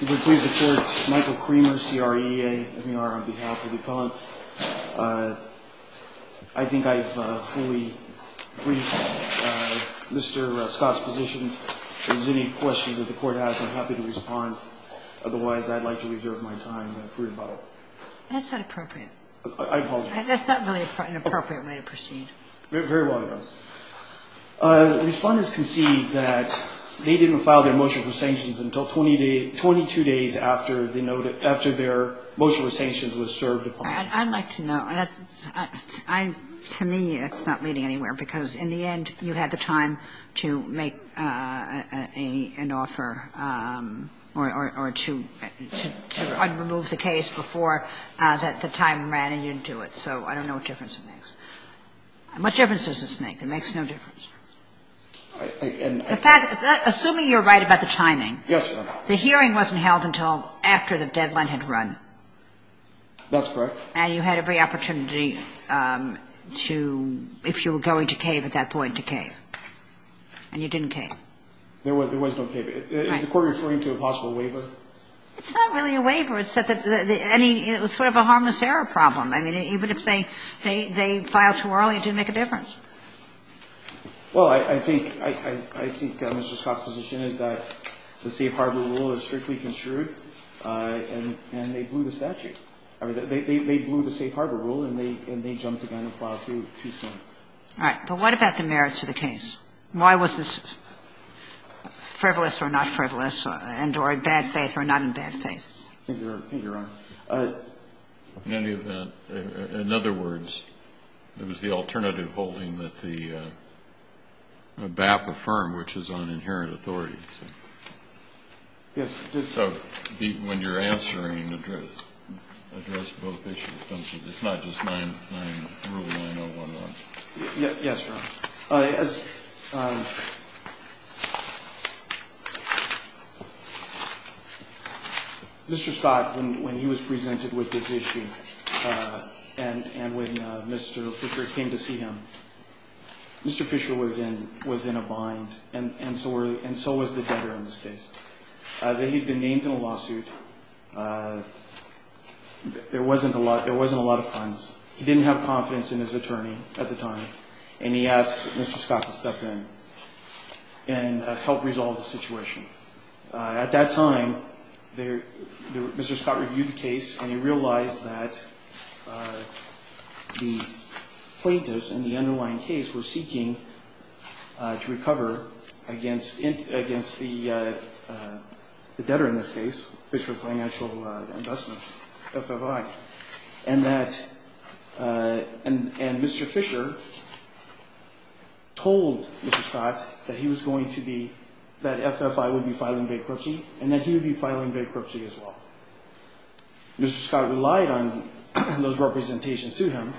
If it please the Court, Michael Creamer, CREA, MER, on behalf of the appellant. I think I've fully briefed Mr. Scott's positions. If there's any questions that the Court has, I'm happy to respond. Otherwise, I'd like to reserve my time for rebuttal. That's not appropriate. I apologize. That's not really an appropriate way to proceed. Very well, Your Honor. Respondents concede that they didn't file their motion for sanctions until 22 days after their motion for sanctions was served upon. I'd like to know. To me, it's not leading anywhere, because in the end, you had the time to make an offer or to remove the case before the time ran, and you didn't do it. So I don't know what difference it makes. What difference does this make? It makes no difference. In fact, assuming you're right about the timing. Yes, Your Honor. The hearing wasn't held until after the deadline had run. That's correct. And you had every opportunity to, if you were going to cave at that point, to cave. And you didn't cave. There was no cave. Is the Court referring to a possible waiver? It's not really a waiver. It's that it was sort of a harmless error problem. I mean, even if they filed too early, it didn't make a difference. Well, I think Mr. Scott's position is that the safe harbor rule is strictly construed, and they blew the statute. I mean, they blew the safe harbor rule, and they jumped the gun and filed too soon. All right. But what about the merits of the case? Why was this frivolous or not frivolous, and or in bad faith or not in bad faith? Thank you, Your Honor. In any event, in other words, there was the alternative holding that the BAP affirmed, which is on inherent authority. So. Yes. So when you're answering, address both issues, don't you? It's not just Rule 9011. Yes, Your Honor. As Mr. Scott, when he was presented with this issue, and when Mr. Fisher came to see him, Mr. Fisher was in a bind, and so was the debtor in this case. He'd been named in a lawsuit. There wasn't a lot of funds. He didn't have confidence in his attorney at the time, and he asked Mr. Scott to step in and help resolve the situation. At that time, Mr. Scott reviewed the case, and he realized that the plaintiffs in the underlying case were seeking to recover against the debtor in this case, Fisher Financial Investments, FFI, and that and Mr. Fisher told Mr. Scott that he was going to be that FFI would be filing bankruptcy and that he would be filing bankruptcy as well. Mr. Scott relied on those representations to him,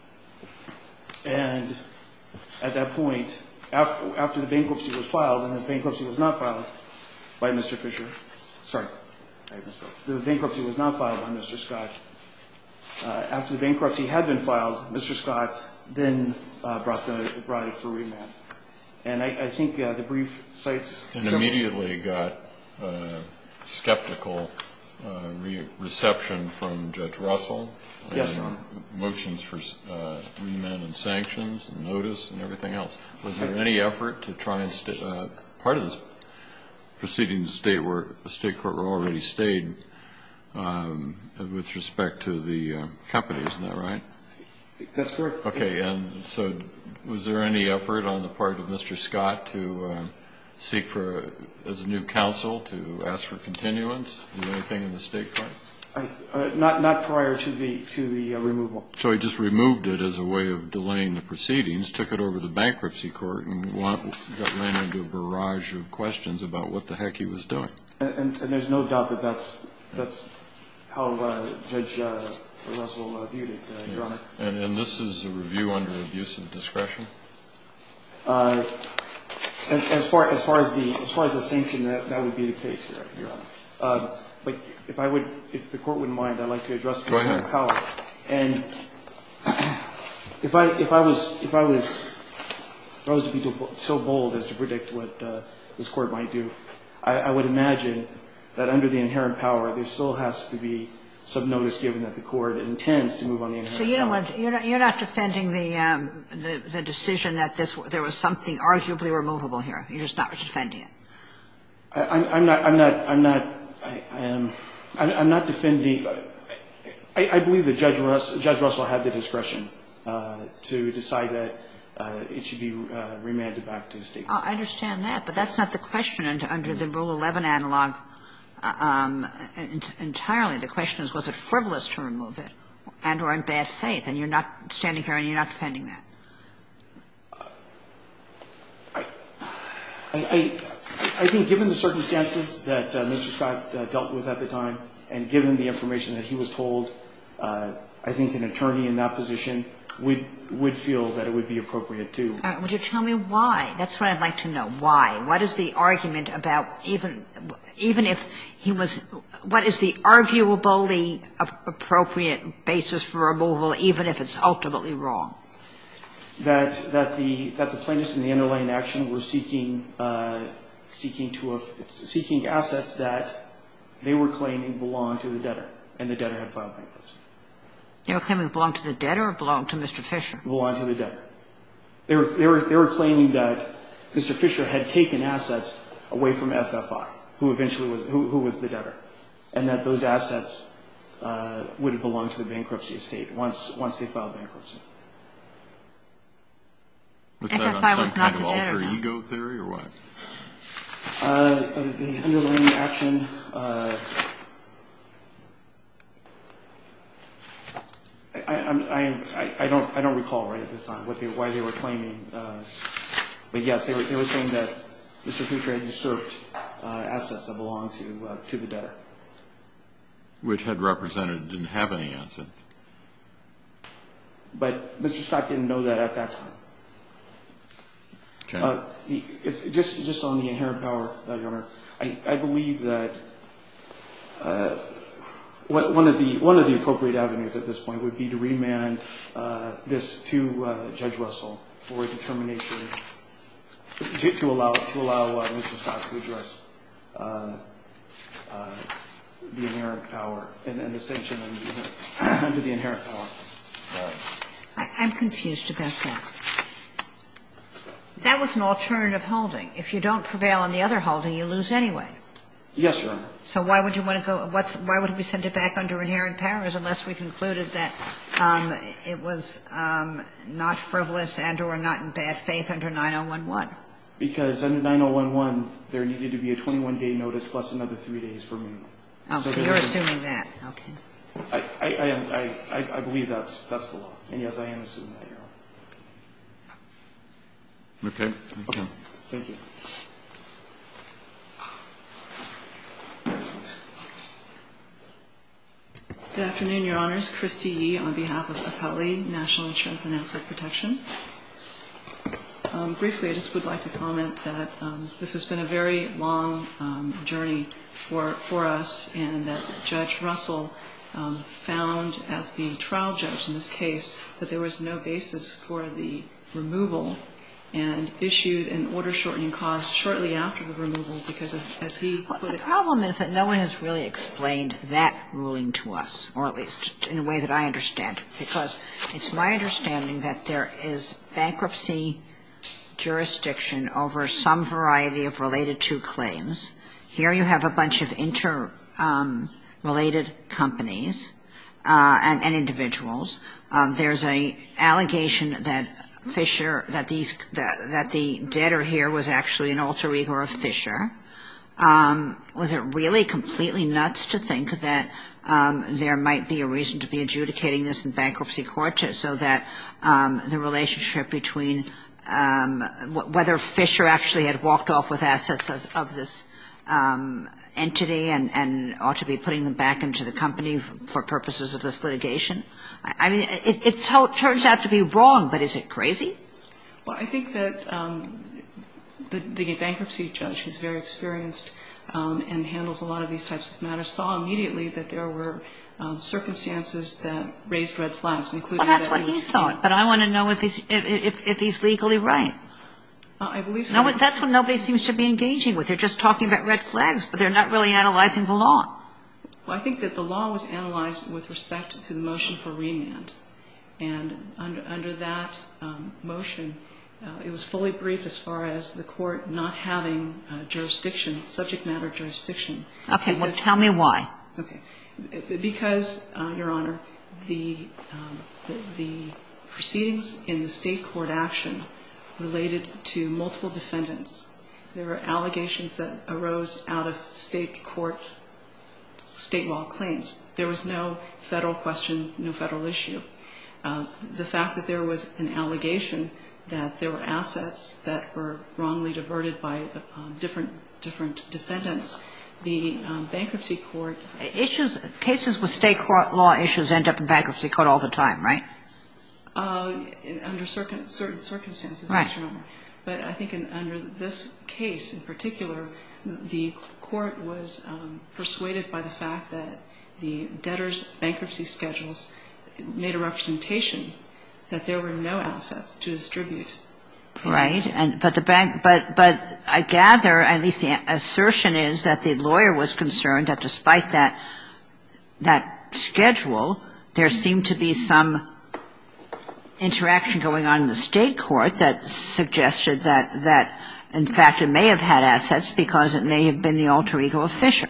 and at that point, after the bankruptcy was filed, and the bankruptcy was not filed by Mr. Fisher, the bankruptcy was not filed by Mr. Scott. After the bankruptcy had been filed, Mr. Scott then brought it for remand. And I think the brief cites and immediately got skeptical reception from Judge Russell. Yes, Your Honor. Motions for remand and sanctions and notice and everything else. Was there any effort to try and part of this proceeding the state court were already stayed with respect to the company, isn't that right? That's correct. Okay, and so was there any effort on the part of Mr. Scott to seek for, as a new counsel, to ask for continuance, do anything in the state court? Not prior to the removal. So he just removed it as a way of delaying the proceedings, took it over to the bankruptcy court, and ran into a barrage of questions about what the heck he was doing. And there's no doubt that that's how Judge Russell viewed it, Your Honor. And this is a review under abuse of discretion? As far as the sanction, that would be the case, Your Honor. But if the court wouldn't mind, I'd like to address the power. And if I was to be so bold as to predict what this court might do, I would imagine that under the inherent power, there still has to be some notice given that the court intends to move on the inherent power. So you don't want, you're not defending the decision that there was something arguably removable here. You're just not defending it. I'm not defending. I believe that Judge Russell had the discretion to decide that it should be remanded back to the state. I understand that, but that's not the question under the Rule 11 analog entirely. The question is, was it frivolous to remove it and or in bad faith? And you're not standing here and you're not defending that. I think given the circumstances that Mr. Scott dealt with at the time and given the information that he was told, I think an attorney in that position would feel that it would be appropriate to. Would you tell me why? That's what I'd like to know. Why? What is the argument about even if he was – what is the arguably appropriate basis for removal even if it's ultimately wrong? That the plaintiffs in the underlying action were seeking assets that they were claiming belonged to the debtor, and the debtor had filed bankruptcy. They were claiming it belonged to the debtor or belonged to Mr. Fisher? Belonged to the debtor. They were claiming that Mr. Fisher had taken assets away from FFI, who eventually was the debtor, and that those assets would have belonged to the bankruptcy estate once they filed bankruptcy. What's that, on some kind of alter ego theory or what? The underlying action, I don't recall right at this time why they were claiming, but yes, they were saying that Mr. Fisher had usurped assets that belonged to the debtor. Which had represented didn't have any assets. But Mr. Scott didn't know that at that time. Okay. Just on the inherent power, Your Honor, I believe that one of the appropriate avenues at this point would be to remand this to Judge Russell for a determination to allow Mr. Scott to address the inherent power and the sanction under the inherent power. I'm confused about that. That was an alternative holding. If you don't prevail on the other holding, you lose anyway. Yes, Your Honor. So why would you want to go – why would we send it back under inherent powers unless we concluded that it was not frivolous and or not in bad faith under 9011? Because under 9011, there needed to be a 21-day notice plus another 3 days for me. Oh, so you're assuming that. Okay. I believe that's the law. And, yes, I am assuming that, Your Honor. Okay. Okay. Thank you. Good afternoon, Your Honors. Christy Yee on behalf of Appellee National Insurance and Asset Protection. Briefly, I just would like to comment that this has been a very long journey for us, and that Judge Russell found, as the trial judge in this case, that there was no basis for the removal and issued an order shortening cause shortly after the removal because, as he put it. The problem is that no one has really explained that ruling to us, or at least in a way that I understand it, because it's my understanding that there is bankruptcy jurisdiction over some variety of related to claims. Here you have a bunch of interrelated companies and individuals. There's an allegation that Fisher, that the debtor here was actually an alter ego of Fisher. Was it really completely nuts to think that there might be a reason to be adjudicating this in bankruptcy court so that the relationship between whether Fisher actually had walked off with assets of this entity and ought to be putting them back into the company for purposes of this litigation? I mean, it turns out to be wrong, but is it crazy? Well, I think that the bankruptcy judge, who's very experienced and handles a lot of these types of matters, saw immediately that there were circumstances that raised red flags, including that he was. Well, that's what he thought, but I want to know if he's legally right. I believe so. No, that's what nobody seems to be engaging with. They're just talking about red flags, but they're not really analyzing the law. Well, I think that the law was analyzed with respect to the motion for remand. And under that motion, it was fully briefed as far as the court not having jurisdiction, subject matter jurisdiction. Okay. Well, tell me why. Okay. Because, Your Honor, the proceedings in the state court action related to multiple defendants. There were allegations that arose out of state court, state law claims. There was no federal question, no federal issue. The fact that there was an allegation that there were assets that were wrongly diverted by different defendants, the bankruptcy court. Cases with state court law issues end up in bankruptcy court all the time, right? Under certain circumstances, right. Yes, Your Honor. But I think under this case in particular, the court was persuaded by the fact that the debtor's bankruptcy schedules made a representation that there were no assets to distribute. Right. But I gather, at least the assertion is that the lawyer was concerned that despite that schedule, there seemed to be some interaction going on in the state court that suggested that in fact it may have had assets because it may have been the alter ego of Fisher.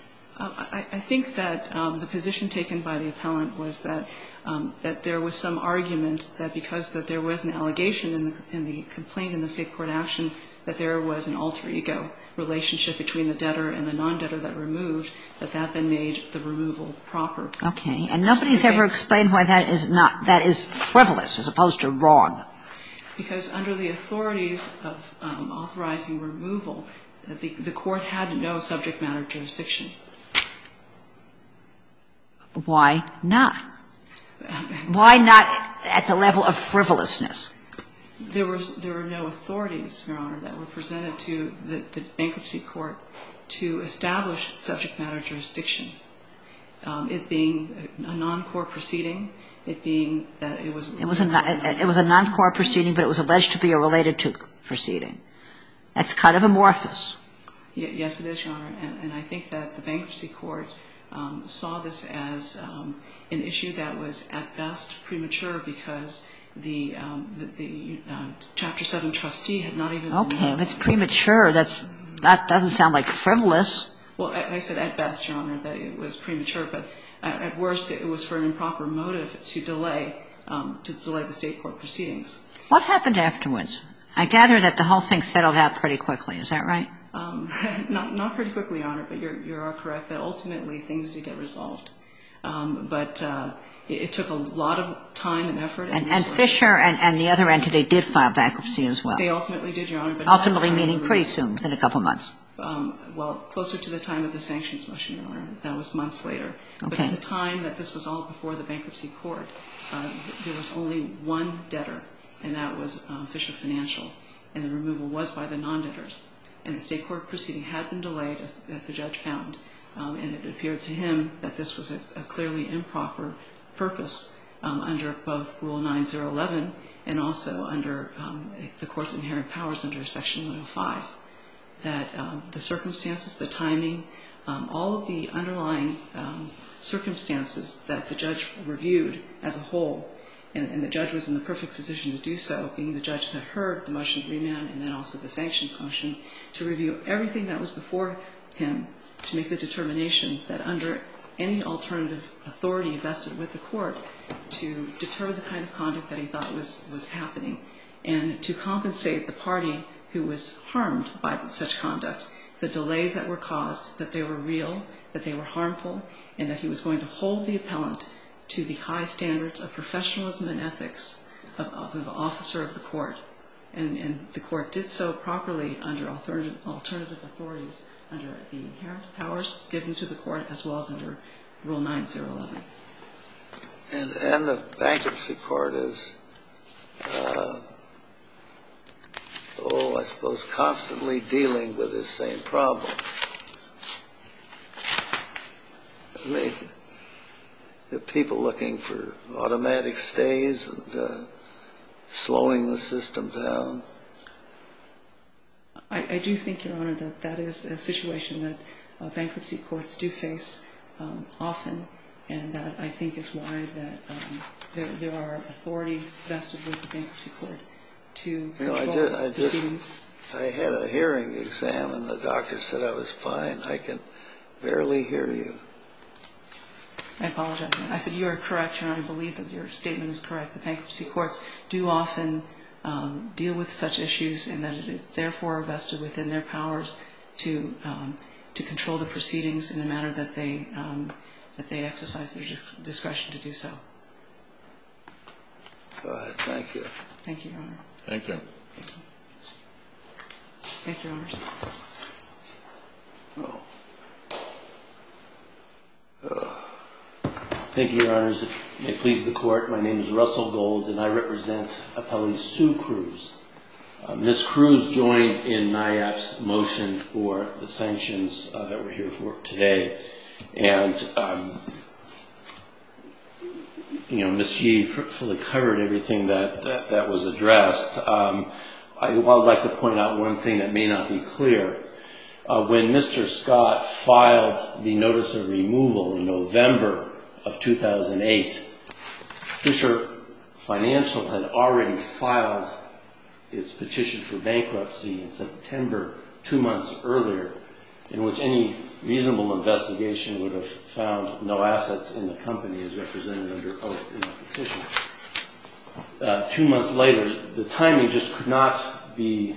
I think that the position taken by the appellant was that there was some argument that because that there was an allegation in the complaint in the state court action that there was an alter ego relationship between the debtor and the non-debtor that removed, that then made the removal proper. Okay. And nobody's ever explained why that is frivolous as opposed to wrong. Because under the authorities of authorizing removal, the court had no subject matter jurisdiction. Why not? Why not at the level of frivolousness? There were no authorities, Your Honor, that were presented to the bankruptcy court to establish subject matter jurisdiction. It being a non-core proceeding, it being that it was a non-core proceeding, but it was alleged to be a related to proceeding. That's kind of amorphous. Yes, it is, Your Honor. And I think that the bankruptcy court saw this as an issue that was at best premature because the Chapter 7 trustee had not even been Okay. If it's premature, that doesn't sound like frivolous. Well, I said at best, Your Honor, that it was premature, but at worst it was for an improper motive to delay the state court proceedings. What happened afterwards? I gather that the whole thing settled out pretty quickly. Is that right? Not pretty quickly, Your Honor, but you're correct that ultimately things did get resolved. But it took a lot of time and effort. And Fisher and the other entity did file bankruptcy as well. They ultimately did, Your Honor. But ultimately meaning pretty soon, within a couple months. Well, closer to the time of the sanctions motion, Your Honor. That was months later. Okay. But at the time that this was all before the bankruptcy court, there was only one debtor, and that was Fisher Financial. And the removal was by the non-debtors. And the state court proceeding had been delayed, as the judge found. And it appeared to him that this was a clearly improper purpose under both Rule 9011 and also under the court's inherent powers under Section 105. That the circumstances, the timing, all of the underlying circumstances that the judge reviewed as a whole, and the judge was in the perfect position to do so, being the judge that heard the motion to remand and then also the sanctions motion, to review everything that was before him to make the determination that under any alternative authority vested with the court to deter the kind of conduct that he thought was happening and to compensate the party who was harmed by such conduct, the delays that were caused, that they were real, that they were harmful, and that he was going to hold the appellant to the high standards of professionalism and ethics of an officer of the court. And the court did so properly under alternative authorities, under the inherent powers given to the court as well as under Rule 9011. And the bankruptcy court is, I suppose, constantly dealing with this same problem. I mean, the people looking for automatic stays and slowing the system down. I do think, Your Honor, that that is a situation that bankruptcy courts do face often, and that I think is why that there are authorities vested with the bankruptcy court to control proceedings. I had a hearing exam, and the doctor said I was fine. I can barely hear you. I apologize. I said you are correct, Your Honor. I believe that your statement is correct. The bankruptcy courts do often deal with such issues, and that it is therefore vested within their powers to control the proceedings in a manner that they exercise their discretion to do so. Go ahead. Thank you. Thank you, Your Honor. Thank you. Thank you, Your Honor. Thank you, Your Honors. May it please the Court, my name is Russell Gold, and I represent appellee Sue Cruz. Ms. Cruz joined in NIAP's motion for the sanctions that we're here for today. And, Ms. Yee fully covered everything that was addressed. I would like to point out one thing that may not be clear. When Mr. Scott filed the notice of removal in November of 2008, Fisher Financial had already filed its petition for bankruptcy in September, 2 months earlier, in which any reasonable investigation would have found no assets in the company as represented under oath in the petition. 2 months later, the timing just could not be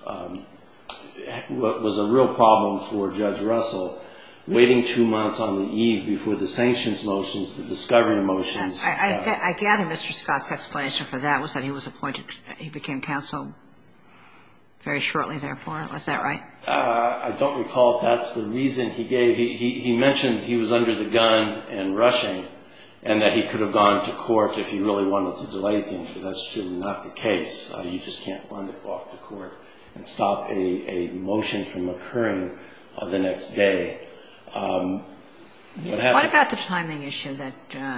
what was a real problem for Judge Russell, waiting 2 months on the eve before the sanctions motions, the discovery motions. I gather Mr. Scott's explanation for that was that he was appointed, he became counsel very shortly therefore. Was that right? I don't recall if that's the reason he gave. He mentioned he was under the gun and rushing, and that he could have gone to court if he really wanted to delay things, but that's truly not the case. You just can't walk to court and stop a motion from occurring the next day. What about the timing issue that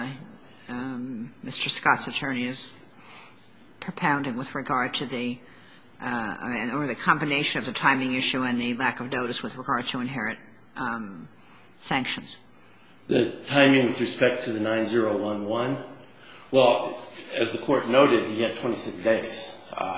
Mr. Scott's attorney is propounding with regard to the or the combination of the timing issue and the lack of notice with regard to inherent sanctions? The timing with respect to the 9011? Well, as the Court noted, he had 26 days.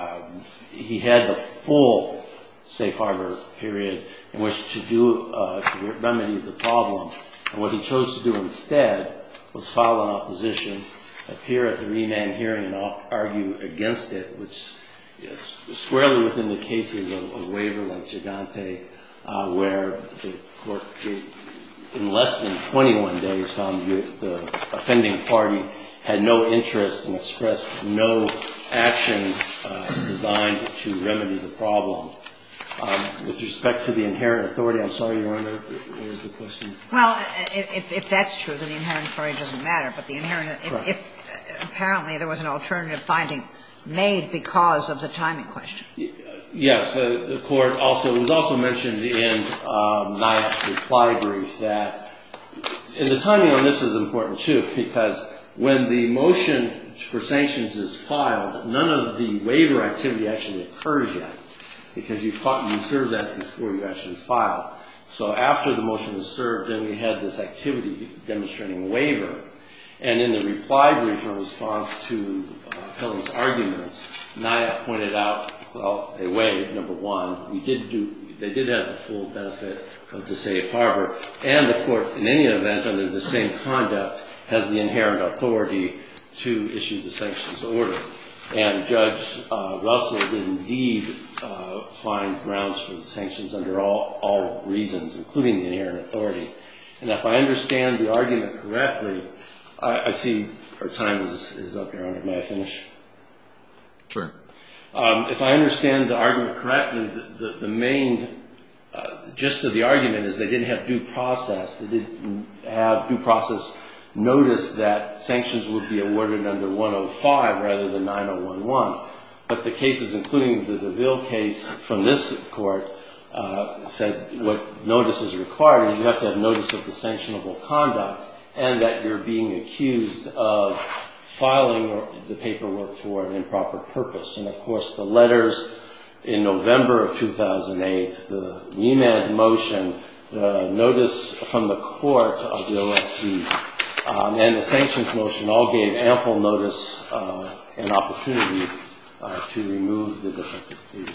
He had the full safe harbor period in which to remedy the problem. And what he chose to do instead was file an opposition, appear at the remand hearing and argue against it, which is squarely within the cases of waiver like Gigante, where the Court in less than 21 days found the offending party had no interest and expressed no action designed to remedy the problem. With respect to the inherent authority, I'm sorry, Your Honor, what was the question? Well, if that's true, then the inherent authority doesn't matter. But the inherent, if apparently there was an alternative finding made because of the timing question. Yes. The Court also, it was also mentioned in NIAP's reply brief that, and the timing on this is important too, because when the motion for sanctions is filed, none of the waiver activity actually occurs yet, because you serve that before you actually file. So after the motion was served, then we had this activity demonstrating waiver. And in the reply brief in response to Pelham's arguments, NIAP pointed out, well, they waived, number one. They did have the full benefit of the safe harbor. And the Court, in any event, under the same conduct, has the inherent authority to issue the sanctions order. And Judge Russell did indeed find grounds for the sanctions under all reasons, including the inherent authority. And if I understand the argument correctly, I see our time is up, Your Honor. May I finish? Sure. If I understand the argument correctly, the main gist of the argument is they didn't have due process. They didn't have due process notice that sanctions would be awarded under 105 rather than 9011. But the cases, including the DeVille case from this Court, said what notice is required is you have to have notice of the sanctionable conduct and that you're being accused of filing the paperwork for an improper purpose. And, of course, the letters in November of 2008, the remand motion, the notice from the court of the OSC, and the sanctions motion all gave ample notice and opportunity to remove the defective pleading.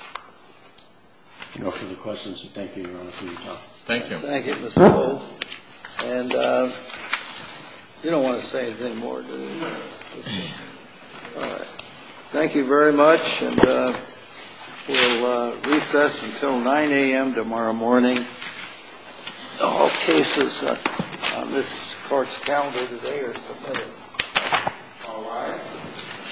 No further questions, so thank you, Your Honor, for your time. Thank you. Thank you, Mr. Cole. And you don't want to say anything more, do you? All right. Thank you very much, and we'll recess until 9 a.m. tomorrow morning. All cases on this court's calendar today are submitted. All right.